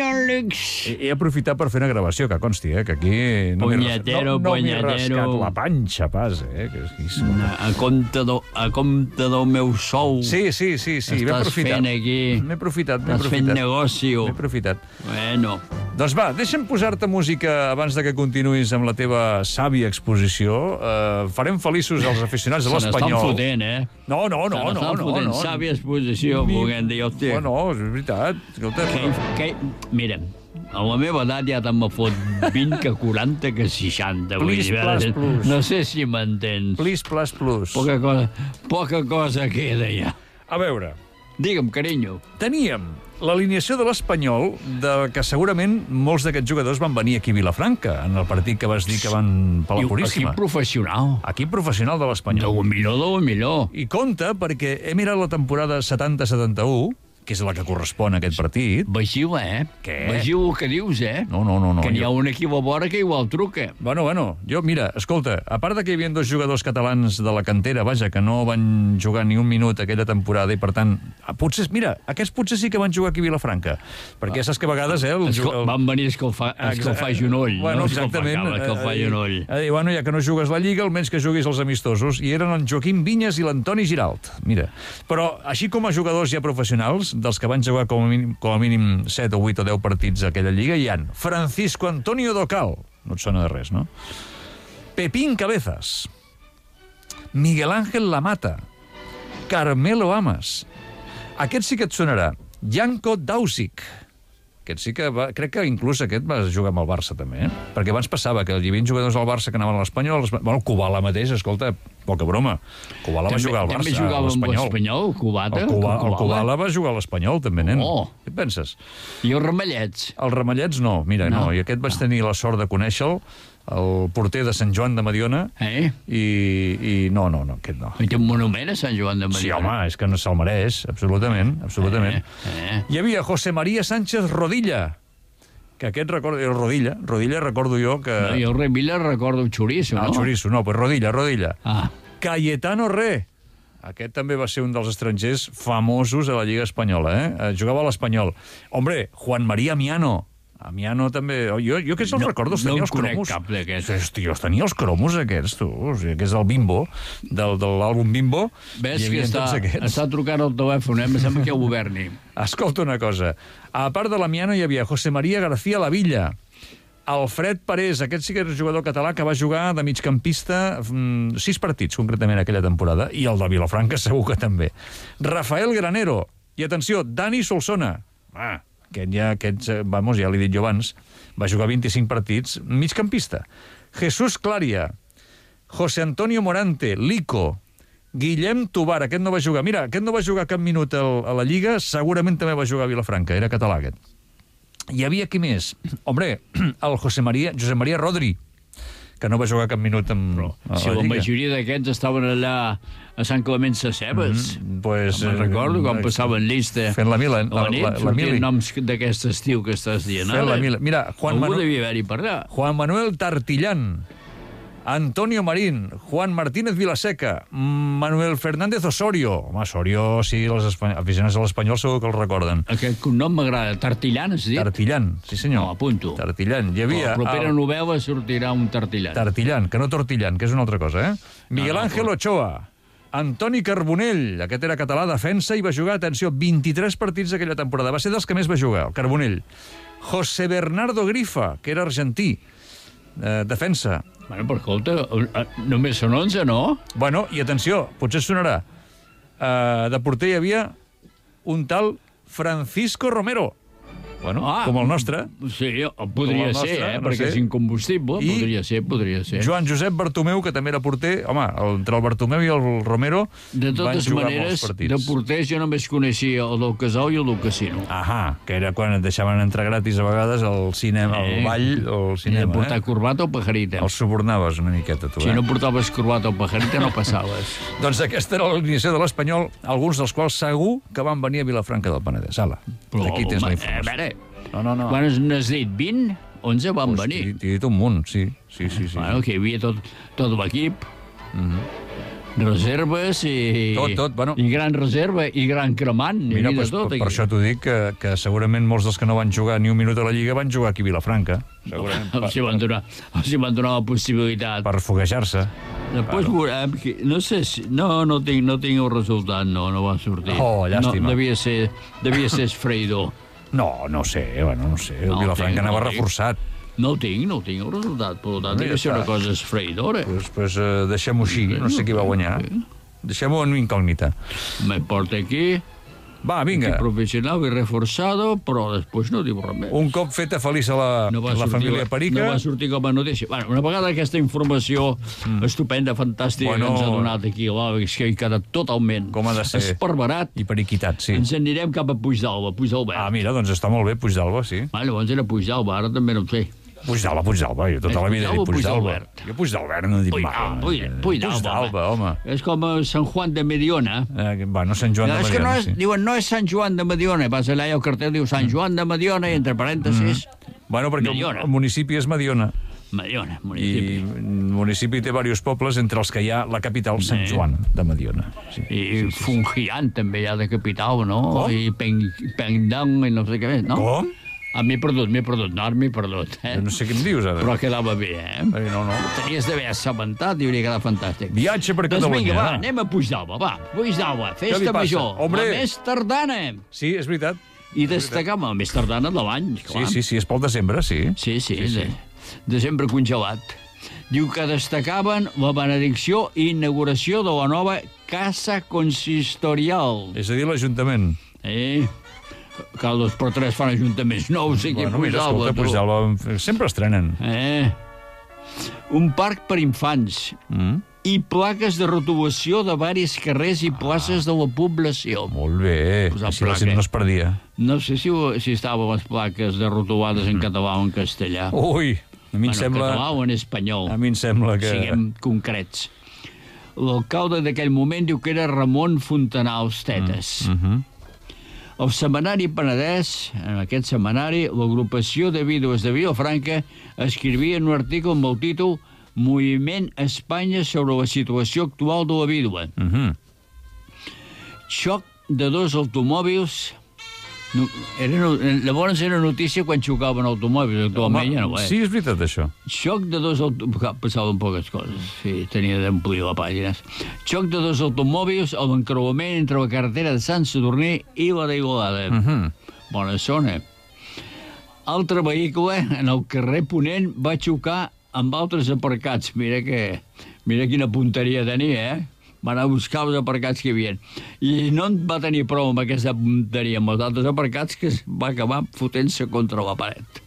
He aprofitat per fer una gravació, que consti, que aquí no m'he rascat la panxa, pas, que és...
A compte del meu sou.
Sí, m'he aprofitat.
Fent aquí.
M'he aprofitat.
Estàs fent negocio.
M'he aprofitat.
Bueno.
Doncs va, deixa'm posar-te música abans de que continuïs amb la teva sàvia exposició. Farem feliços els aficionats de l'Espanyol.
Se n'estan fotent,
No.
Se n'estan fotent. Sàvia exposició, puguem dir, hòstia.
No, és veritat. Escolta,
Mira, a la meva edat ja te'n me fot 20 que 40 que 60.
Plis, plas, plus.
No sé si m'entens.
Plis, plas, plus.
Poca cosa queda ja.
A veure.
Digue'm, carinyo.
Teníem l'alineació de l'Espanyol, de que segurament molts d'aquests jugadors van venir aquí a Vilafranca, en el partit que vas dir que van per la Puríssima.
Equip professional.
Equip professional de l'Espanyol.
De lo millor.
I compte, perquè he mirat la temporada 70-71, que és la que correspon a aquest partit.
Veixiu,
Què?
Veixiu el que dius,
No.
Que n'hi ha un equip a vora que igual truca.
Bueno, jo, mira, escolta, a part de que hi havia 2 jugadors catalans de la cantera, vaja, que no van jugar ni un minut aquella temporada i, per tant, potser, mira, aquests potser sí que van jugar aquí a Vilafranca, perquè saps que a vegades,
Van venir a escalfar genoll.
Bueno, exactament.
Escalfar genoll.
Bueno, ja que no jugues la Lliga, almenys que juguis els amistosos. I eren en Joaquim Vinyes i l'Antoni Giralt. Mira. Però, així com a jugadors ja professionals, dels que van jugar com a mínim 7 o 8 o 10 partits a aquella lliga, hi ha Francisco Antonio Docal, no et sona de res, no? Pepín Cabezas, Miguel Ángel Lamata, Carmelo Amas, aquest sí que et sonarà, Janko Dausic, aquest sí que crec que inclús aquest va jugar amb el Barça també, perquè abans passava que hi havia jugadors al Barça que anaven a l'Espanyol, bueno, Kubala mateix, escolta, poca broma, Kubala va jugar al Barça,
també jugava amb l'Espanyol, Cubata?
El Kubala va jugar a l'Espanyol també, nen. Què et penses?
I els Ramallets?
Els Ramallets no, mira, no, i aquest vaig tenir la sort de conèixer-lo, el porter de Sant Joan de Mediona, i no, aquest no.
I té un monument a Sant Joan de Mediona.
Sí, home, és que no se'l mereix, absolutament. Hi havia José María Sánchez Rodilla, que aquest recordo... Rodilla recordo jo que...
No, jo Rodilla recordo el Chorizo, no?
El Chorizo, no, pues Rodilla. Cayetano Re, aquest també va ser un dels estrangers famosos a la Lliga Espanyola, jugava a l'Espanyol. Hombre, Juan María Miano també... Jo aquests els recordo, tenia els cromos.
No conec cap d'aquests.
Hòstia, tenia els cromos aquests, tu. O sigui, que és del Bimbo, de l'àlbum Bimbo.
Ves que està trucant el telèfon, em sembla que ho governi.
Escolta una cosa. A part de la Miano hi havia José María García Lavilla, Alfred Parés, aquest sí que és un jugador català que va jugar de migcampista 6 partits, concretament, aquella temporada, i el de Vilafranca segur que també. Rafael Granero. I atenció, Dani Solsona. Ja l'he dit jo abans, va jugar 25 partits, migcampista. Jesús Claria, José Antonio Morante, Lico, Guillem Tobar, aquest no va jugar. Mira, aquest no va jugar cap minut a la Lliga, segurament també va jugar a Vilafranca, era català aquest. Hi havia qui més? Hombre, el José María Rodri, que no va jugar cap minut a la Lliga.
Si la majoria d'aquests estaven allà a Sant Clement Sacebes.
Pues,
me'n recordo quan passaven llista.
Fent la mili.
Sortien noms d'aquest estiu que estàs dient.
Fent la mili. Mira,
algú devia haver-hi per allà.
Juan Manuel Tartillán, Antonio Marín, Juan Martínez Vilaseca, Manuel Fernández Osorio. Home, Osorio, sí, els aficionats a l'Espanyol segur que el recorden.
Aquest cognom m'agrada. Tartillán, has dit?
Tartillán, sí senyor.
No, apunto.
Tartillán. Hi havia...
A la propera novel·la sortirà un Tartillán.
Tartillán, que no Tortillán, que és una altra cosa, Miguel Ángel Ochoa, Antoni Carbonell, aquest era català, defensa, i va jugar, atenció, 23 partits aquella temporada. Va ser dels que més va jugar, el Carbonell. José Bernardo Grifa, que era argentí, defensa.
Bueno, però escolta, només són 11, no?
Bueno, i atenció, potser sonarà. De porter hi havia un tal Francisco Romero. Bueno, com el nostre.
Sí, podria ser, perquè és incombustible. Podria ser.
Joan Josep Bartomeu, que també era porter. Home, entre el Bartomeu i el Romero
de totes
van jugar
maneres,
molts partits.
De porters jo només coneixia el del Casal i el del Casino.
Que era quan et deixaven entrar gratis a vegades al cinema, al ball o al cinema.
I de portar corbata o pajarita.
Els subornaves una miqueta, tu.
Si no portaves corbata o pajarita, no passaves.
Doncs aquesta era l'alineació de l'Espanyol, alguns dels quals segur que van venir a Vilafranca del Penedès. Ala, aquí tens la informació.
A veure,
no.
Quan n'has dit 20, 11 van venir.
T'he dit un munt, sí.
Bueno, que hi havia tot l'equip. Reserves i...
Tot, bueno.
I gran reserva i gran cremant.
Mira, per això t'ho dic, que segurament molts dels que no van jugar ni un minut a la Lliga van jugar aquí a Vilafranca. Segurament.
Els hi van donar la possibilitat.
Per foguejar-se.
Després veurem... No sé si... No tinc el resultat, no va sortir.
Oh, llàstima.
No, devia ser esfreïdor.
No sé. El Vilafranca anava reforçat.
No tinc el resultat, per tant, deve ser una cosa esfreïdora.
Doncs deixem-ho així, no sé qui va guanyar. Deixem-ho en incògnita.
Me porta aquí...
Va, vinga.
Professional i reforçado, però després no diu res més.
Un cop feta feliç a la família Perica...
No va sortir com a notícia. Bueno, una vegada aquesta informació estupenda, fantàstica, que ens ha donat aquí l'Àlex, que ha quedat totalment esparverat.
I periquitat, sí.
Ens anirem cap a Puigdàlber.
Mira, doncs està molt bé, Puigdàlber, sí.
Llavors era Puigdàlber, ara també no ho sé.
Puigdàlber, jo tota la vida he dit Puigdàlber. Jo Puigdàlber no dic mai.
Puigdàlber,
home.
És com Sant Juan de Mediona.
Bueno, Sant Joan de Mediona, sí.
Diuen, no és Sant Joan de Mediona. Vas allà i el cartell diu Sant Joan de Mediona i entre parèntesis...
Bueno, perquè el municipi és Mediona.
Mediona, municipi.
I el municipi té diversos pobles, entre els que hi ha la capital, Sant Joan de Mediona.
I Fungian també hi ha de capital, no?
Com?
I Pengdang i no sé què més, no?
Com?
M'he perdut.
No sé què em dius, ara.
Però quedava bé,
No.
Tenies d'haver assabentat i hauria quedat fantàstic.
Viatge per Catalunya.
Doncs vinga, anem a Puigdàlber, festa major, la més tardana.
Sí, és veritat.
I destacam la més tardana de l'any, clar.
Sí, és pel desembre, sí.
Sí. Desembre congelat. Diu que destacaven la benedicció i inauguració de la nova Casa Consistorial.
És a dir, l'Ajuntament.
Cada 2 per 3 fan ajuntaments nous aquí a Puigdàlber.
Puigdàlber sempre estrenen.
Un parc per infants i plaques de rotulació de varis carrers i places de la població.
Molt bé, així la gent no es perdia.
No sé si estaven les plaques de rotulades en català o en castellà.
Ui, a mi em sembla...
En català o en espanyol.
A mi em sembla que...
Siguem concrets. L'alcalde d'aquell moment diu que era Ramon Fontanals Tetes. El Setmanari Penedès, en aquest setmanari, l'agrupació de vídues de Vilafranca escrivia en un article amb el títol Moviment Espanya sobre la situació actual de la vídua. Xoc de 2 automòbils... Llavors era notícia quan xocaven automòbils, actualment ja no ho és.
Sí, és veritat, això.
Xoc de 2 automòbils... Passaven poques coses, sí, tenia d'omplir la pàgina. Xoc de 2 automòbils a l'encreuament entre la carretera de Sant Sadurní i la d'Igualada. Bona zona. Altre vehicle en el carrer Ponent va xocar amb altres aparcats. Mira quina punteria tenia, va anar a buscar els aparcats que hi havia. I no en va tenir prou amb aquesta punteria, amb els altres aparcats, que va acabar fotent-se contra la paret.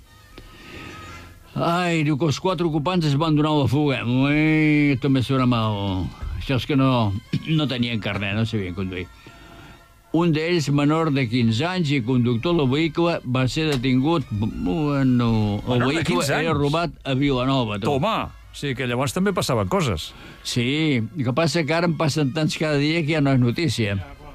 Diu que els 4 ocupants es van donar la fuga. També sona mal. Això és que no tenien carnet, no sabien conduir. Un d'ells, menor de 15 anys i conductor del vehicle, va ser detingut. El vehicle era robat a Vilanova.
Toma! Sí, que llavors també passaven coses.
Sí, el que passa que ara en passen tants cada dia que ja no és notícia.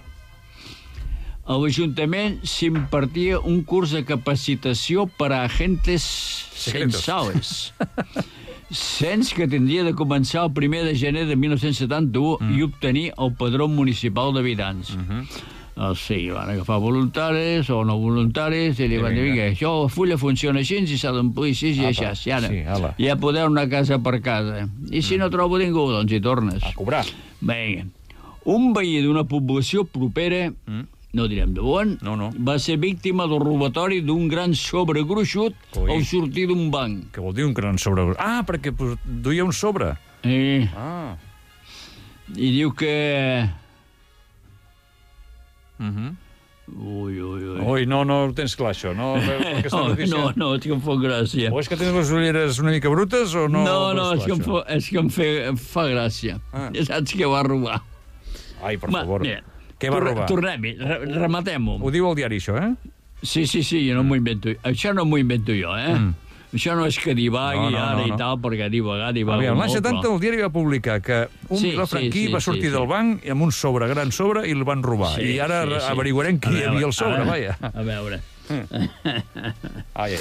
A l'Ajuntament s'impartia un curs de capacitació per a agentes censals. Cens que tindria de començar el 1 de gener de 1971 i obtenir el padró municipal d'habitants. Sí, van agafar voluntaris o no voluntaris i li van dir, vinga, això, la fulla funciona així i s'ha d'omplir així i així. Ja podeu una casa per casa. I si no trobo ningú, doncs hi tornes.
A cobrar.
Vinga. Un veí d'una població propera, no direm d'on, va ser víctima del robatori d'un gran sobre gruixut al sortir d'un banc.
Què vol dir un gran sobre gruixut? Perquè duia un sobre.
I diu que... Ui.
Ui, no ho tens clar, això, no? Aquesta notícia.
No, és que em fa gràcia.
O és que tens les ulleres una mica brutes o no?
No, és que em fa gràcia. Saps què va robar?
Ai, per favor.
Mira,
Què va robar?
Tornem-hi, rematem-ho.
Ho diu el diari, això, eh?
Sí, jo no m'ho invento. Això no m'ho invento jo, eh? Això no és que divagui ara i tal, perquè divagar molt.
L'any 70 el diari va publicar que un vilafranquí va sortir del banc amb un sobre, gran sobre, i el van robar. I ara averiguarem qui hi havia el sobre, vaja.
A veure.
Ai.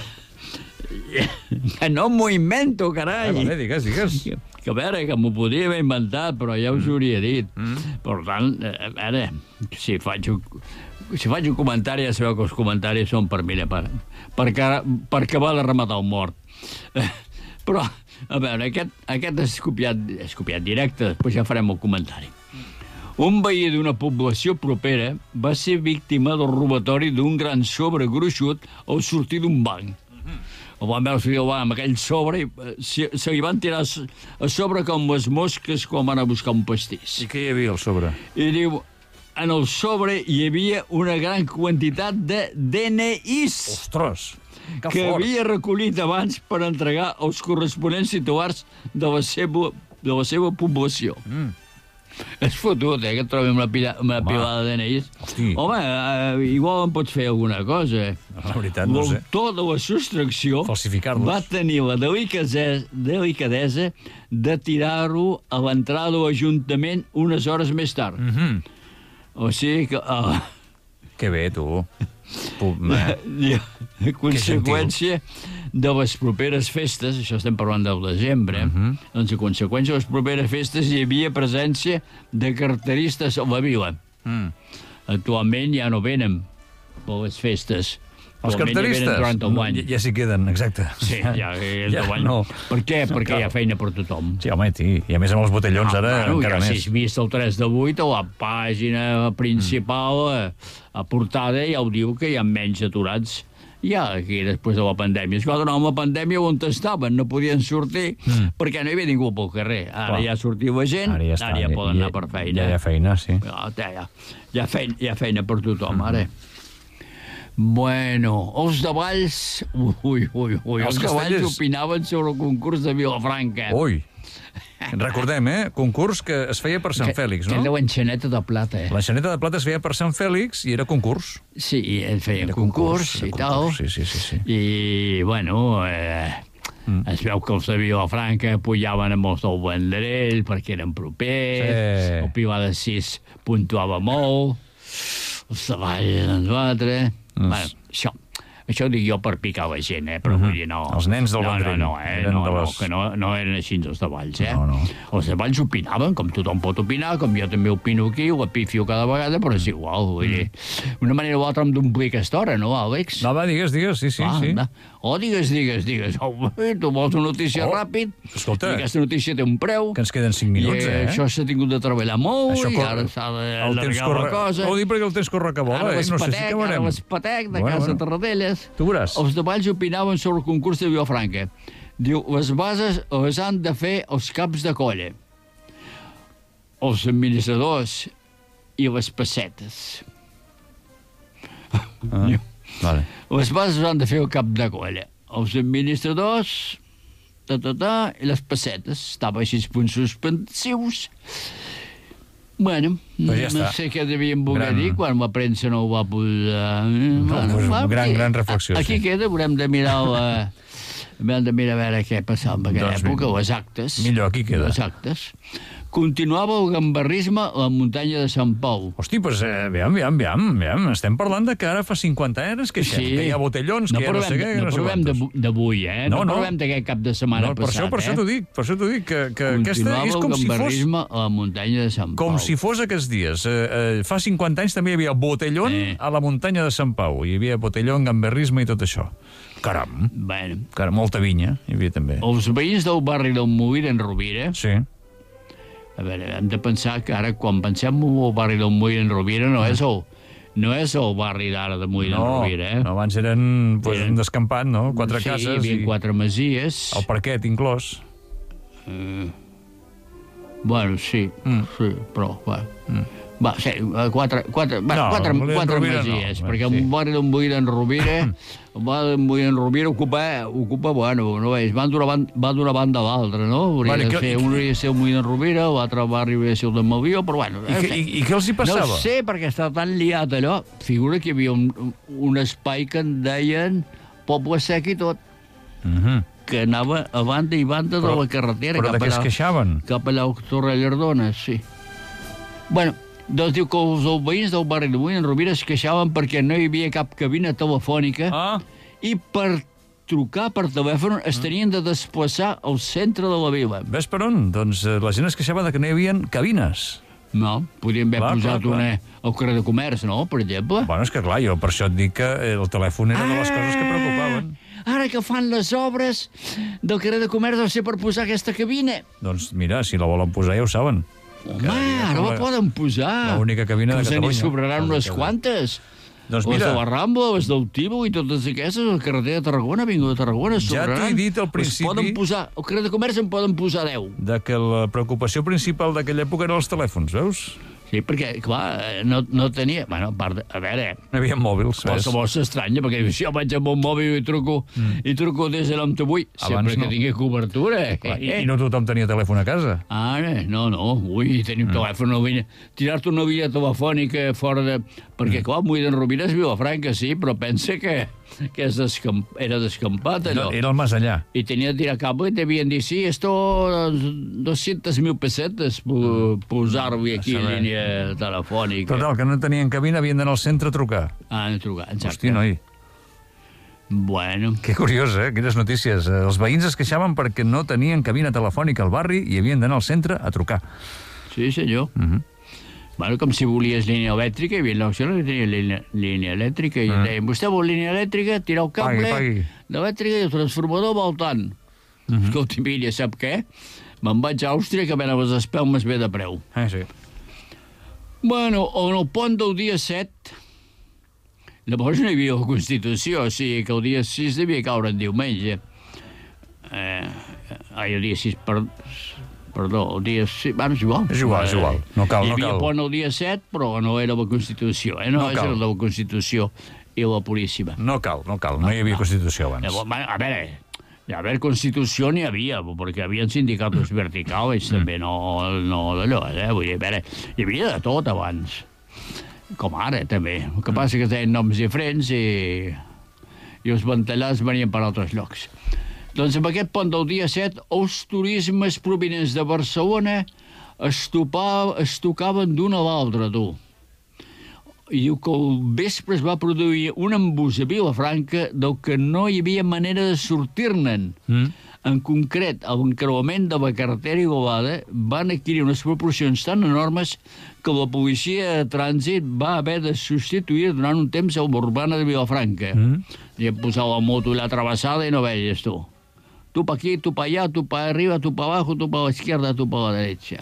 Que no m'ho invento, carai.
Vale, digues.
Que a veure, que m'ho podria haver inventat, però ja us ho hauria dit. Per tant, a veure, si faig un comentari, ja sabeu que els comentaris són per acabar de rematar el mort. Però, a veure, aquest és copiat directe, després ja farem el comentari. Un veí d'una població propera va ser víctima del robatori d'un gran sobre gruixut al sortir d'un banc. El van veure sortir del banc amb aquell sobre i se li van tirar a sobre com les mosques quan van a buscar un pastís.
I què hi havia al sobre?
I diu, en el sobre hi havia una gran quantitat de DNIs.
Ostres,
que havia recollit abans per entregar als corresponents titulars de la seva població. És fotut, que et trobi una pilada de DNIs.
Hosti.
Home, igual em pots fer alguna cosa.
La veritat, no sé.
L'autor de la sostracció va tenir la delicadesa de tirar-ho a l'entrada de l'Ajuntament unes hores més tard. O sigui que...
Que bé, tu.
A conseqüència de les properes festes, això estem parlant del desembre, doncs a conseqüència de les properes festes hi havia presència de carteristes a la vila. Actualment ja no venen per les festes.
Els carteristes ja s'hi queden, exacte.
Sí, ja és de guany. Per què? Perquè hi ha feina per tothom.
Sí, home, i a més amb els botellons ara encara més.
Si has vist el 3 de 8, a la pàgina principal, a portada, ja ho diu que hi ha menys aturats. Ja aquí, després de la pandèmia. Escolta, no, amb la pandèmia on estaven, no podien sortir, perquè no hi havia ningú pel carrer. Ara ja sortiu la gent, ara ja poden anar per feina.
Ja hi ha feina, sí.
Hi ha feina per tothom, ara. Bueno, els de Valls... Ui, els de Valls opinaven sobre el concurs de Vilafranca.
Ui, recordem, concurs que es feia per Sant Fèlix, no?
Que era l'enxaneta de plata,
L'enxaneta de plata es feia per Sant Fèlix i era concurs.
Sí, feien concurs i tal.
Sí.
I, bueno, es veu que els de Vilafranca pujaven amb els del Vendrell perquè eren propers, el Pilar de 6 puntuava molt, els de Valls eren 4... Bueno, això ho dic jo per picar la gent, però vull dir, no...
Els nens del Vendrell.
Que no eren així els de Valls,
No.
Els de Valls opinaven, com tothom pot opinar, com jo també opino aquí, ho apifio cada vegada, però és igual, vull dir... Una manera o altra hem d'omplir aquesta hora, no, Àlex?
No, va, digues, sí.
Digues. Tu vols una notícia ràpid?
Escolta.
I aquesta notícia té un preu.
Que ens queden 5 minuts,
Això s'ha tingut de treballar molt, i ara s'ha d'allargar la cosa.
Ho dic perquè el temps corre que vola, no sé si acabarem.
Ara l'Espatec, de Casa Tarradellas.
Tu veuràs.
Els de Valls opinaven sobre el concurs de Vilafranca. Diu, les bases les han de fer els caps de colla, els administradors i les pessetes.
Vale.
Les bases han de fer el cap de colla, els administradors, i les pessetes. Estava així punts suspensius. Bueno, no sé què devien voler dir quan la premsa no ho va posar.
Gran reflexió.
Aquí queda, haurem de mirar a veure què passava en aquella època, les actes.
Millor, aquí queda.
Les actes. Continuava el gambarrisme a la muntanya de Sant Pau.
Hosti, doncs, aviam, estem parlant de que ara fa 50 anys que hi ha botellons, que ja no sé què,
no sé quantos. No parlem d'avui, no parlem d'aquest cap de setmana passat.
Per això t'ho dic, que aquesta és com si fos...
Continuava el gambarrisme a la muntanya de Sant Pau.
Com si fos aquests dies. Fa 50 anys també hi havia botellón a la muntanya de Sant Pau. Hi havia botellón, gambarrisme i tot això. Caram, molta vinya hi havia també.
Els veïns del barri del Molí d'en Rovira...
Sí.
A veure, hem de pensar que ara, quan pensem en el barri del Molí d'en Rovira, no és el barri d'ara de Molí d'en Rovira,
No, abans eren un descampat, no? 4 cases.
Sí, hi havia 4 masies.
El parquet inclòs.
Bueno, sí, però, Va, sí, quatre masies, perquè
sí.
un barri d'en Boí d'en Rovira, ocupa, bueno, no veus, va d'una banda a l'altra, no? Un hauria de ser el Boí d'en Rovira, l'altre barri hauria de ser el d'en Malvió, però bueno...
I què els hi passava?
No sé, perquè estava tan liat allò. Figura que hi havia un espai que en deien Poble Sec i tot, que anava a banda i banda de la carretera.
Però de què es queixaven?
Cap allà a Torrellardona, sí. Bueno, doncs diu que els veïns del barri de Boí d'en Rovira es queixaven perquè no hi havia cap cabina telefònica i per trucar per telèfon es tenien de desplaçar al centre de la vila.
Ves per on? Doncs la gent es queixava de que no hi havia cabines.
No, podien haver posat una al carrer de Comerç, no?, per exemple.
Bueno, és que clar, jo per això et dic que el telèfon era de les coses que preocupaven.
Ara que fan les obres del carrer de Comerç deu ser per posar aquesta cabina.
Doncs mira, si la volen posar ja ho saben.
Home, ara la poden posar.
L'única cabina de Catalunya.
Que se n'hi sobraran unes quantes.
Doncs
mira, les de la Rambla, les del Tibau i totes aquestes, la carretera de Tarragona, Avinguda de Tarragona, sobraran.
Ja t'ho he dit al principi...
Poden posar, al carrer de Comerç en poden posar 10.
De que la preocupació principal d'aquella època eren els telèfons, veus?
Sí, perquè, clar, no tenia... Bueno, a veure...
No hi havia mòbils, ves?
Qualsevol s'estranya, perquè si jo vaig amb un mòbil i truco des de l'98, sempre que tingui cobertura.
I no tothom tenia telèfon a casa.
Ara, no, ui, tenim telèfon, tirar-te una via telefònica fora de... Perquè, clar, Boí d'en Rovira és Vilafranca, sí, però pensa que era descampat, allò.
Era el més allà.
I tenia de tirar cable i devien dir, sí, esto 200.000 pesetes posar-vi aquí línia telefònica.
Total, que no tenien cabina, havien d'anar al centre a trucar.
A trucar, exacte.
Hosti, noi.
Bueno.
Que curiós, Quines notícies. Els veïns es queixaven perquè no tenien cabina telefònica al barri i havien d'anar al centre a trucar.
Sí, senyor. Bueno, com si volies línia elèctrica, hi havia l'opció que tenia línia elèctrica, i deien, vostè vol línia elèctrica, tirar el cable d'elèctrica i el transformador val tant. Escolta, mira, sap què? Me'n vaig a Àustria, que ven a les espelmes bé de preu.
Sí.
Bueno, en el pont del dia 7, llavors no hi havia la Constitució, o sigui que el dia 6 devia caure en diumenge. El dia 6, Perdó, el dia... Sí, bueno, és igual.
És igual. No cal.
Hi havia pont el dia 7, però no era la Constitució, No era la Constitució i la Puríssima.
No cal. No hi havia Constitució abans.
A veure, Constitució n'hi havia, perquè hi havia sindicats verticals, també, no d'allò, Vull dir, a veure, hi havia de tot abans. Com ara, també. El que passa que tenen noms diferents i els ventallars venien per altres llocs. Doncs amb aquest pont del dia 7, els turismes provinents de Barcelona es tocaven d'una a l'altra, tu. I diu que al vespre es va produir un embús a Vilafranca del que no hi havia manera de sortir-ne'n. En concret, l'encreuament de la carretera Igualada van adquirir unes proporcions tan enormes que la policia de trànsit va haver de substituir durant un temps a l'urbana de Vilafranca. I posar la moto allà travessada i no veies, tu. Tu pa aquí, tu pa allà, tu pa arriba, tu pa abajo, tu pa la izquierda, tu pa la derecha.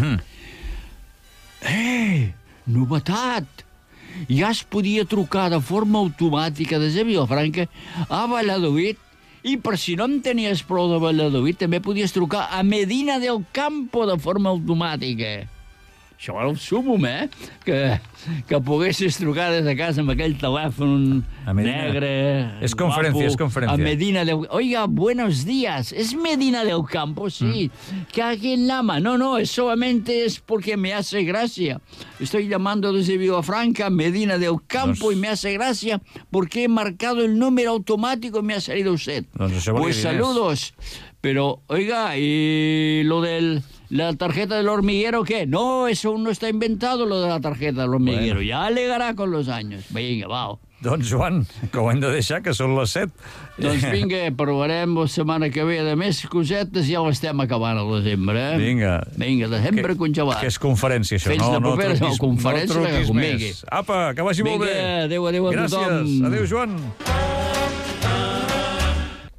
Novetat! Ja es podia trucar de forma automàtica des de Vilafranca a Valladolid i per si no en tenies prou de Valladolid també podies trucar a Medina del Campo de forma automàtica. Això era el súmum, que poguessis trucar des de casa amb aquell telèfon negre...
És conferència,
A Medina del... Oiga, buenos días, ¿es Medina del Campo? Sí. ¿Qué aquí en Lama? No, solamente es porque me hace gracia. Estoy llamando desde Vilafranca, Medina del Campo, y me hace gracia porque he marcado el número automático y me ha salido usted. Pues saludos. Pero, oiga, ¿y lo de la tarjeta del hormiguero qué? No, eso aún no está inventado, lo de la tarjeta del hormiguero. Bueno. Ya alegará con los años. Vinga, va.
Doncs, Joan, que ho hem de deixar, que són les 7.
Doncs vinga, provarem la setmana que ve de més cosetes, ja ho estem acabant al desembre,
Vinga,
desembre congelat.
Que és conferència, això.
Fins la propera conferència que convingui.
Apa, que vagi molt bé.
Vinga, adéu a tothom.
Gràcies, adéu, Joan.